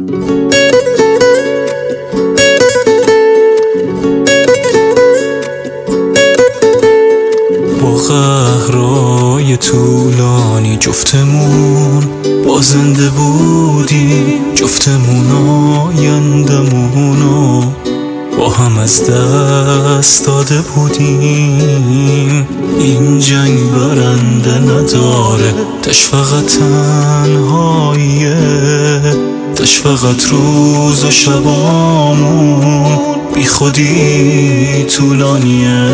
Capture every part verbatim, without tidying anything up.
با قهرهای طولانی جفتمون با زنده بودیم، جفتمون آیندمونو با هم از دست داده بودیم. این جنگ برنده نداره، تش فقط تنهاییه، تش فقط روز و شبامون بی خودی طولانیه.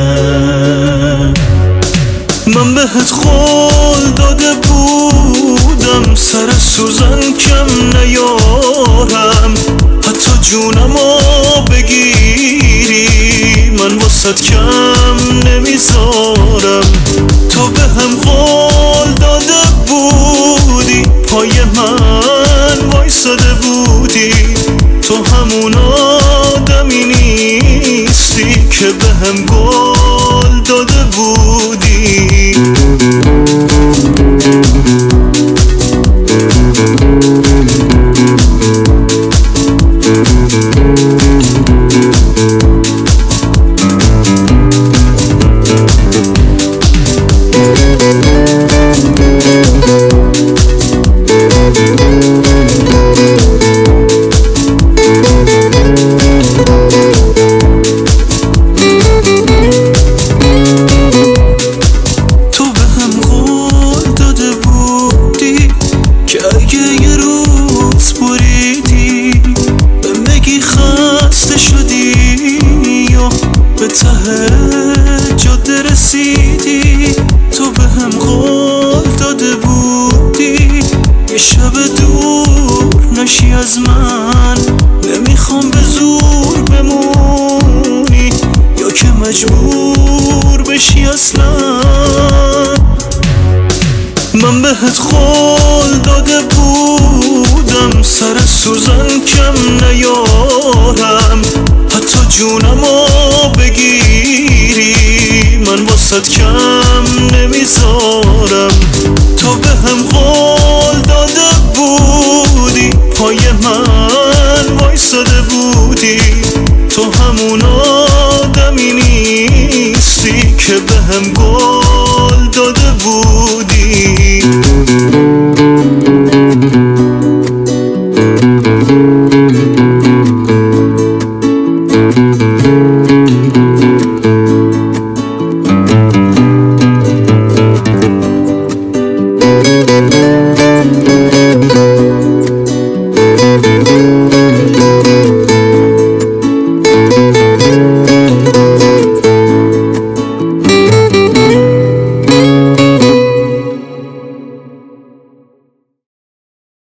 من بهت قول داده بودم سر سوزن کم نیارم، حتی جونمو بگیری من واسط کم نمیذارم. تو به هم قول داده بودی، پای من وایساده بودی، تو همون آدمی نیستی که به هم قول داده بودی. به ته جاده رسیدی، تو به هم قول داده بودی یه شب دور نشی از من. نمیخوام به زور بمونی یا که مجبور بشی اصلا. من بهت قول داده بودم سر سوزن کم نیارم، حتی جونمو بگیری من واسط کم نمیذارم. تو به هم قول داده بودی، پای من وایساده بودی، تو همون آدمی نیستی که به هم قول داده بودی.